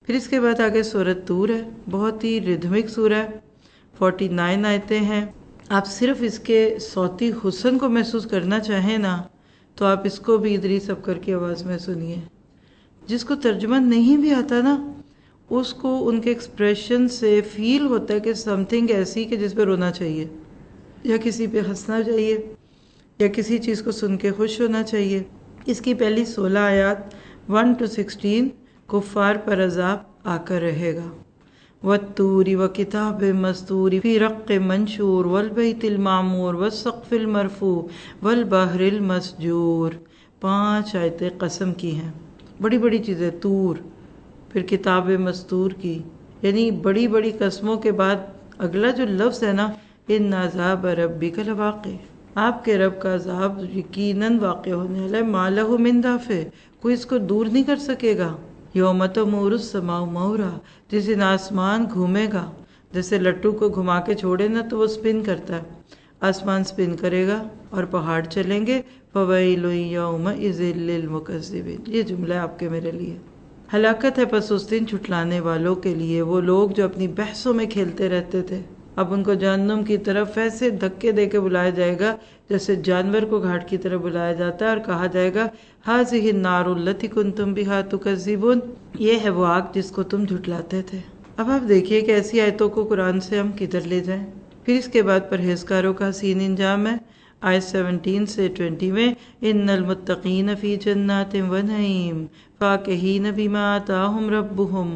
پھر اس کے بعد آگے سورۃ طور ہے، بہت ہی ردھمک سورہ ہے، 49 آیتیں ہیں۔ آپ صرف اس کے صوتی حسن کو محسوس کرنا چاہیں نا تو آپ اس کو بھی ادریس ابکر کی آواز میں سنیے۔ جس کو ترجمہ نہیں بھی آتا نا اس کو ان کے ایکسپریشن سے فیل ہوتا ہے کہ سم تھنگ ایسی کہ جس پہ رونا چاہیے یا کسی پہ ہنسنا چاہیے یا کسی چیز کو سن کے خوش ہونا چاہیے۔ اس کی پہلی 16 آیات 1 to 16 کفار پر عذاب آ کر رہے گا۔ وَالطُّورِ وَكِتَابٍ مَّسْطُورٍ فِي رَقٍّ مَّنشُورٍ وَالْبَيْتِ الْمَعْمُورِ وَالسَّقْفِ الْمَرْفُوعِ وَالْبَحْرِ الْمَسْجُورِ۔ 5 آیتیں قسم کی ہیں، بڑی بڑی چیزیں، طور، پھر کتاب مستور کی، یعنی بڑی بڑی قسموں کے بعد اگلا جو لفظ ہے نا، ان عذاب ربک لواقع، آپ کے رب کا عذاب یقیناً واقع ہونے والا ہے، ما لہ من دافع، کوئی اس کو دور نہیں کر سکے گا۔ یوم تمور السماء مورا، جس دن آسمان گھومے گا، جیسے لٹو کو گھما کے چھوڑے نا تو وہ سپن کرتا ہے، آسمان سپن کرے گا اور پہاڑ چلیں گے۔ فویل یومئذ للمکذبین، یہ جملہ آپ کے میرے لیے۔ ہلاکت ہے پس اس دن جھٹلانے والوں کے لیے، وہ لوگ جو اپنی بحثوں میں کھیلتے رہتے تھے، اب ان کو جہنم کی طرف ایسے دھکے دے کے بلایا جائے گا جیسے جانور کو گھاٹ کی طرف بلایا جاتا ہے، اور کہا جائے گا ھذہ النار التی کنتم بہا تکذبون، یہ ہے وہ آگ جس کو تم جھٹلاتے تھے۔ اب آپ دیکھیے کہ ایسی آیتوں کو قرآن سے ہم کدھر لے جائیں۔ پھر اس کے بعد پرہیزگاروں کا حسین انجام ہے، آیت 17 سے 20 میں، ان المتقین فی جنات و نعیم فاکہین بما آتاہم ربہم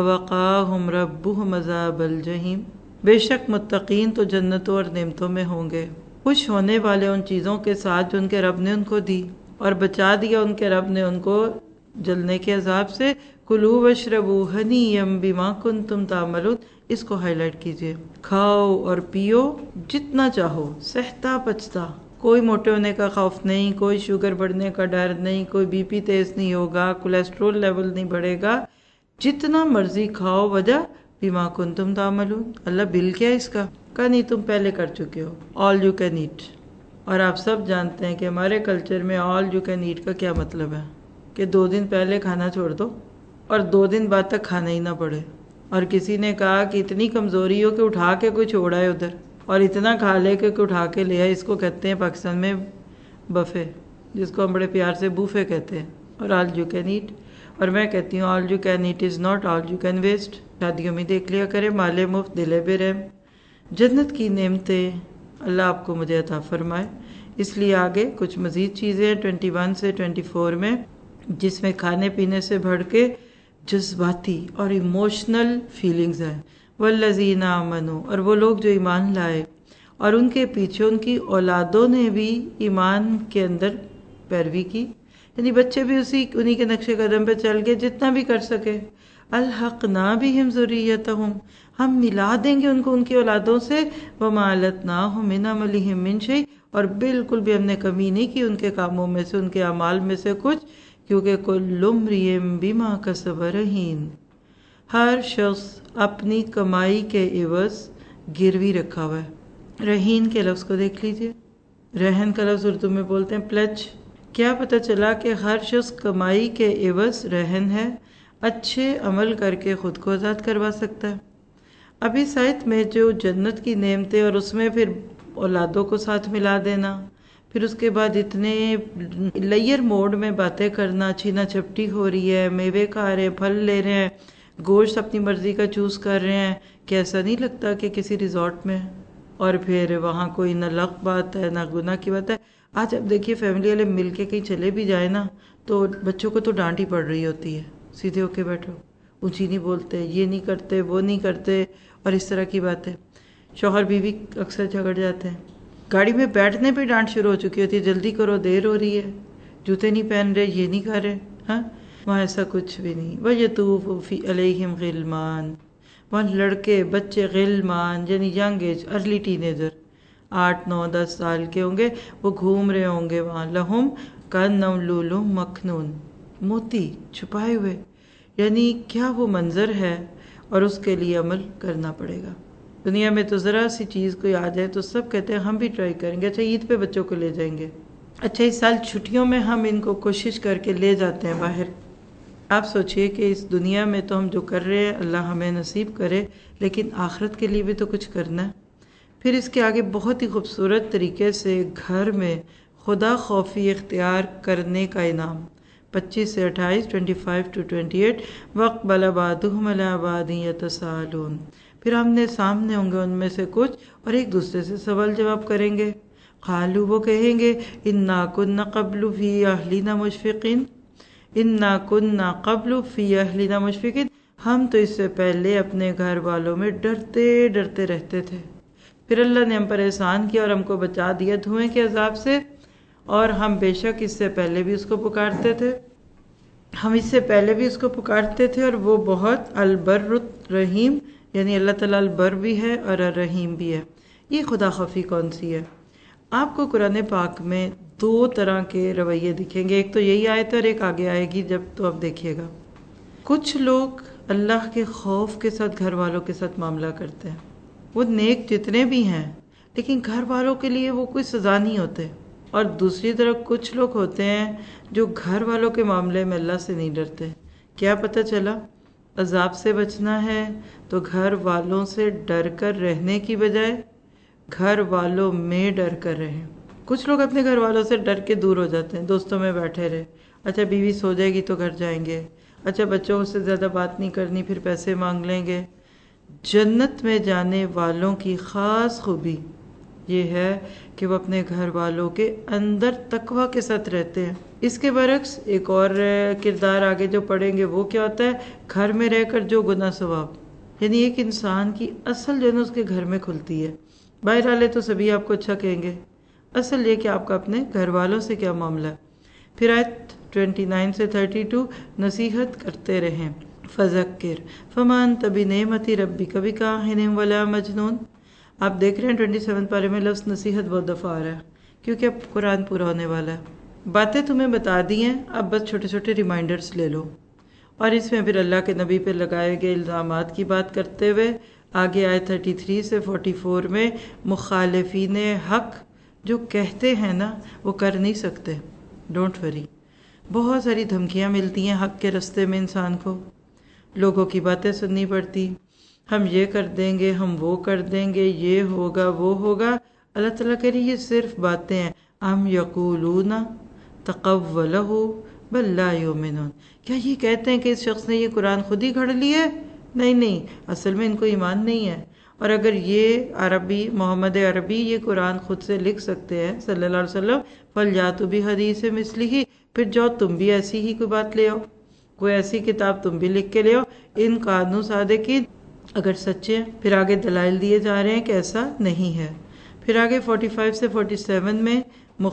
ووقاہم ربہم عذاب الجحیم۔ بے شک متقین تو جنتوں اور نعمتوں میں ہوں گے، خوش ہونے والے ان چیزوں کے ساتھ جو ان کے رب نے ان کو دی، اور بچا دیا ان کے رب نے ان کو جلنے کے عذاب سے۔ کلوا واشربوا ھنیئا بما کنتم تعملون، اس کو ہائی لائٹ کیجئے، کھاؤ اور پیو جتنا چاہو، سہتا پچتا، کوئی موٹے ہونے کا خوف نہیں، کوئی شوگر بڑھنے کا ڈر نہیں، کوئی بی پی تیز نہیں ہوگا، کولیسٹرول لیول نہیں بڑھے گا، جتنا مرضی کھاؤ۔ وجہ بما کنتم تعملون، اللہ بل کیا اس کا؟ کہا نہیں تم پہلے کر چکے ہو، آل یو کین ایٹ۔ اور آپ سب جانتے ہیں کہ ہمارے کلچر میں آل یو کین ایٹ کا کیا مطلب ہے، کہ 2 دن پہلے کھانا چھوڑ دو اور 2 دن بعد تک کھانا ہی نہ پڑے۔ اور کسی نے کہا کہ اتنی کمزوری ہو کہ اٹھا کے کوئی چھوڑا ہے ادھر، اور اتنا کھا لے کہ کوئی اٹھا کے لے آئے، اس کو کہتے ہیں پاکستان میں بفے، جس کو ہم بڑے پیار سے بوفے کہتے ہیں، اور آل یو کین ایٹ۔ اور میں کہتی ہوں all you can eat is not all you can waste. شادیوں میں دیکھ لیا کرے، مال مفت دل بے رحم۔ جنت کی نعمتیں اللہ آپ کو مجھے عطا فرمائے۔ اس لیے آگے کچھ مزید چیزیں ہیں 21 سے 24 میں، جس میں کھانے پینے سے بڑھ کے جذباتی اور ایموشنل فیلنگز ہیں۔ والذین آمنوا، اور وہ لوگ جو ایمان لائے اور ان کے پیچھے ان کی اولادوں نے بھی ایمان کے اندر پیروی کی، یعنی بچے بھی انہی کے نقش قدم پہ چل کے جتنا بھی کر سکے۔ الحقنا بہم ذریتہم، ہم ملا دیں گے ان کو ان کی اولادوں سے۔ وما التناہم من عملہم من شیء، اور بالکل بھی ہم نے کمی نہیں کی ان کے کاموں میں سے، ان کے اعمال میں سے کچھ، کیونکہ کل امرئ بما کسب رہین، ہر شخص اپنی کمائی کے عوض گروی رکھا ہوا ہے۔ رہین کے لفظ کو دیکھ لیجئے، رہن کا لفظ اردو میں بولتے ہیں پلچ۔ کیا پتہ چلا کہ ہر شخص کمائی کے عوض رہن ہے، اچھے عمل کر کے خود کو آزاد کروا سکتا ہے۔ اب اس آیت میں جو جنت کی نعمتیں اور اس میں پھر اولادوں کو ساتھ ملا دینا، پھر اس کے بعد اتنے لیئر موڈ میں باتیں کرنا، چھینا چپٹی ہو رہی ہے، میوے کھا رہے ہیں، پھل لے رہے ہیں، گوشت اپنی مرضی کا چوز کر رہے ہیں، کہ ایسا نہیں لگتا کہ کسی ریزورٹ میں، اور پھر وہاں کوئی نہ لغو بات ہے نہ گناہ کی بات ہے۔ آج اب دیکھیے فیملی والے مل کے کہیں چلے بھی جائیں نا تو بچوں کو تو ڈانٹ ہی پڑ رہی ہوتی ہے، سیدھے ہو کے بیٹھو، اونچی نہیں بولتے، یہ نہیں کرتے، وہ نہیں کرتے، اور اس طرح کی باتیں۔ شوہر بیوی اکثر جھگڑ جاتے ہیں، گاڑی میں بیٹھنے پہ ڈانٹ شروع ہو چکی ہوتی ہے، جلدی کرو دیر ہو رہی ہے، جوتے نہیں پہن رہے، یہ نہیں کر رہے، ہاں وہاں ایسا کچھ بھی نہیں۔ وَيَطُوفُ فِي عَلَيْهِمْ غِلْمَانٌ، وہاں لڑکے بچے، غلمان یعنی young age, early teenager, 8 9 10 سال کے ہوں گے، وہ گھوم رہے ہوں گے وہاں، لہم کأنہم لؤلؤ مکنون، موتی چھپائے ہوئے، یعنی کیا وہ منظر ہے، اور اس کے لیے عمل کرنا پڑے گا۔ دنیا میں تو ذرا سی چیز کوئی آ جائے تو سب کہتے ہیں ہم بھی ٹرائی کریں گے، اچھا عید پہ بچوں کو لے جائیں گے، اچھا اس سال چھٹیوں میں ہم ان کو کوشش کر کے لے جاتے ہیں باہر، آپ سوچئے کہ اس دنیا میں تو ہم جو کر رہے ہیں اللہ ہمیں نصیب کرے، لیکن آخرت کے لیے بھی تو کچھ کرنا ہے۔ پھر اس کے آگے بہت ہی خوبصورت طریقے سے گھر میں خدا خوفی اختیار کرنے کا انعام، 25 سے 28، 25 to 28، وَأَقْبَلَ بَعْضُهُمْ عَلَىٰ بَعْضٍ يَتَسَاءَلُونَ، پھر آمنے سامنے ہوں گے ان میں سے کچھ اور ایک دوسرے سے سوال جواب کریں گے۔ قالوا، وہ کہیں گے، اِنَّا كُنَّا قَبْلُ فِي أَهْلِنَا مُشْفِقِينَ، اِنَّا كُنَّا قَبْلُ فِي أَهْلِنَا مُشْفِقِينَ، ہم تو اس سے پہلے اپنے گھر والوں میں ڈرتے ڈرتے رہتے تھے، پھر اللہ نے ہم پر احسان کیا اور ہم کو بچا دیا دھوئیں کے عذاب سے، اور ہم بے شک اس سے پہلے بھی اس کو پکارتے تھے، ہم اس سے پہلے بھی اس کو پکارتے تھے، اور وہ بہت البر الرحیم، یعنی اللہ تعالیٰ البر بھی ہے اور الرحیم بھی ہے۔ یہ خدا خوفی کون سی ہے؟ آپ کو قرآن پاک میں 2 طرح کے رویے دکھیں گے، ایک تو یہی آیت ہے اور ایک آگے آئے گی جب تو آپ دیکھیے گا۔ کچھ لوگ اللہ کے خوف کے ساتھ گھر والوں کے ساتھ معاملہ کرتے ہیں، وہ نیک جتنے بھی ہیں لیکن گھر والوں کے لیے وہ کوئی سزا نہیں ہوتے، اور دوسری طرف کچھ لوگ ہوتے ہیں جو گھر والوں کے معاملے میں اللہ سے نہیں ڈرتے۔ کیا پتہ چلا؟ عذاب سے بچنا ہے تو گھر والوں سے ڈر کر رہنے کی بجائے گھر والوں میں ڈر کر رہیں۔ کچھ لوگ اپنے گھر والوں سے ڈر کے دور ہو جاتے ہیں، دوستوں میں بیٹھے رہے، اچھا بیوی سو جائے گی تو گھر جائیں گے، اچھا بچوں سے زیادہ بات نہیں کرنی پھر پیسے مانگ لیں گے۔ جنت میں جانے والوں کی خاص خوبی یہ ہے کہ وہ اپنے گھر والوں کے اندر تقوی کے ساتھ رہتے ہیں۔ اس کے برعکس ایک اور کردار آگے جو پڑھیں گے وہ کیا ہوتا ہے؟ گھر میں رہ کر جو گناہ ثواب، یعنی ایک انسان کی اصل جو ہے نا اس کے گھر میں کھلتی ہے۔ باہر والے تو سبھی آپ کو اچھا کہیں گے، اصل یہ کہ آپ کا اپنے گھر والوں سے کیا معاملہ ہے۔ پھر آیت 29 سے 32، نصیحت کرتے رہیں، فذکر فما انت بنعمت ربک بکاہن ولا مجنون۔ آپ دیکھ رہے ہیں 27 پارے میں لفظ نصیحت بہت دفعہ آ رہا ہے، کیونکہ اب قرآن پورا ہونے والا ہے۔ باتیں تمہیں بتا دی ہیں، اب بس چھوٹے چھوٹے ریمائنڈرز لے لو۔ اور اس میں پھر اللہ کے نبی پہ لگائے گئے الزامات کی بات کرتے ہوئے آگے آئے 33 سے 44 میں مخالفین حق جو کہتے ہیں نا وہ کر نہیں سکتے، ڈونٹ وری، بہت ساری دھمکیاں ملتی ہیں حق کے رستے میں، انسان کو لوگوں کی باتیں سننی پڑتی، ہم یہ کر دیں گے، ہم وہ کر دیں گے، یہ ہوگا وہ ہوگا۔ اللہ تعالیٰ کہہ رہی یہ صرف باتیں ہیں، ام یقولون تقولہ بل لا یؤمنون، کیا یہ کہتے ہیں کہ اس شخص نے یہ قرآن خود ہی گھڑ لی ہے؟ نہیں، اصل میں ان کو ایمان نہیں ہے، اور اگر یہ عربی محمد عربی یہ قرآن خود سے لکھ سکتے ہیں صلی اللہ علیہ وسلم، فَلْيَأْتُوا بِحَدِيثٍ مِثْلِهِ، پھر جاؤ تم بھی ایسی ہی کوئی بات لے آؤ، کوئی ایسی کتاب تم بھی لکھ کے لے آؤ، ان کانوا صادقین، اگر سچے ہیں۔ پھر آگے دلائل دیے جا رہے ہیں کہ ایسا نہیں ہے۔ پھر آگے 45 سے 47 میں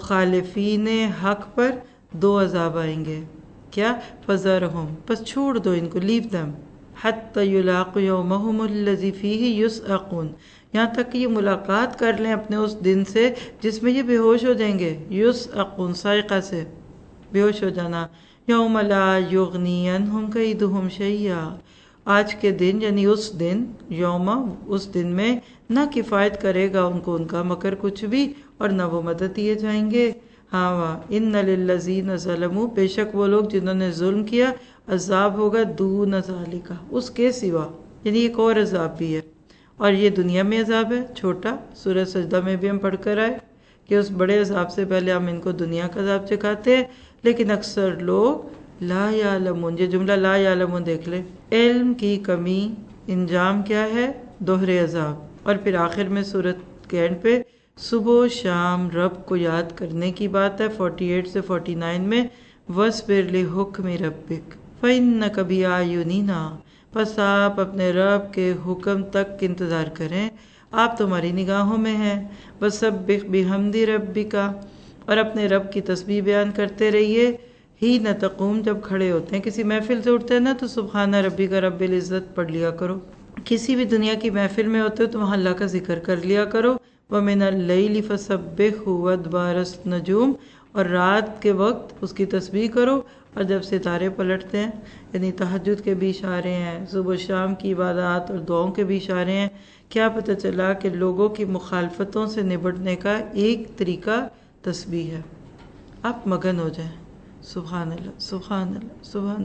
مخالفین حق پر 2 عذاب آئیں گے، کیا؟ فَذَرْهُمْ، پس چھوڑ دو ان کو، لیو دم، حَتَّى يُلَاقُوا يَوْمَهُمُ الَّذِي فِيهِ يُسْعَقُونَ، یہاں تک کہ یہ ملاقات کر لیں اپنے اس دن سے جس میں یہ بے ہوش ہو جائیں گے، یُسْعَقُونَ صائقہ سے بے ہوش ہو جانا، یوم لا یغنی عنہم کیدہم شیئا، آج کے دن یعنی اس دن، یوم اس دن میں نہ کفایت کرے گا ان کو ان کا مکر کچھ بھی، اور نہ وہ مدد دیے جائیں گے۔ ہاں ان للذین ظلموا، بے شک وہ لوگ جنہوں نے ظلم کیا، عذاب ہوگا دون ذالک، اس کے سوا، یعنی ایک اور عذاب بھی ہے، اور یہ دنیا میں عذاب ہے چھوٹا، سورہ سجدہ میں بھی ہم پڑھ کر آئے کہ اس بڑے عذاب سے پہلے ہم ان کو دنیا کا عذاب چکھاتے ہیں، لیکن اکثر لوگ لا یعلمون، یہ جملہ لا یعلمون دیکھ لیں، علم کی کمی انجام کیا ہے؟ دوہرے عذاب۔ اور پھر آخر میں سورت کے اینڈ پہ صبح و شام رب کو یاد کرنے کی بات ہے، 48 سے 49 میں وَاصْبِرْ لِحُکْمِ رَبِّکَ فَإِنَّکَ بِأَعْیُنِنَا، پس آپ اپنے رب کے حکم تک انتظار کریں، آپ تمہاری نگاہوں میں ہیں، وَسَبِّحْ بِحَمْدِ رَبِّکَ، اور اپنے رب کی تسبیح بیان کرتے رہیے، ہی نہ تقوم، جب کھڑے ہوتے ہیں، کسی محفل سے اٹھتے ہیں نا تو سبحان ربک رب العزت پڑھ لیا کرو، کسی بھی دنیا کی محفل میں ہوتے ہو تو وہاں اللہ کا ذکر کر لیا کرو، وَمِنَ اللَّيْلِ فَسَبِّحْهُ وَأَدْبَارَ النُّجُومِ، اور رات کے وقت اس کی تسبیح کرو، اور جب ستارے پلٹتے ہیں، یعنی تہجد کے بھی اشارے ہیں، صبح و شام کی عبادات اور دعاؤں کے بھی اشارے ہیں۔ کیا پتہ چلا کہ لوگوں کی مخالفتوں سے نبٹنے کا ایک طریقہ تسبیح ہے۔ آپ مگن ہو جائیں، سبحان اللہ سبحان اللہ سبحان اللہ،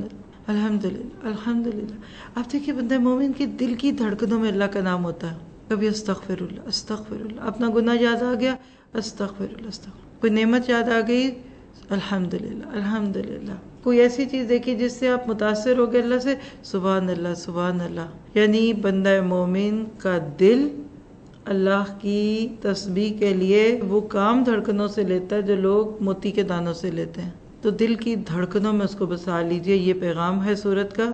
الحمدللہ الحمدللہ. آپ دیکھیے بندہ مومن کے دل کی دھڑکنوں میں اللہ کا نام ہوتا ہے. کبھی استغفر اللہ استغفر اللہ، اپنا گناہ یاد آ گیا استغفر اللہ استغفر، کوئی نعمت یاد آ گئی الحمدللہ الحمدللہ، کوئی ایسی چیز دیکھی جس سے آپ متاثر ہو گئے اللہ سے، سبحان اللہ سبحان اللہ. یعنی بندہ مومن کا دل اللہ کی تسبیح کے لیے وہ کام دھڑکنوں سے لیتا ہے جو لوگ موتی کے دانوں سے لیتے ہیں. تو دل کی دھڑکنوں میں اس کو بسا لیجئے. یہ پیغام ہے سورت کا.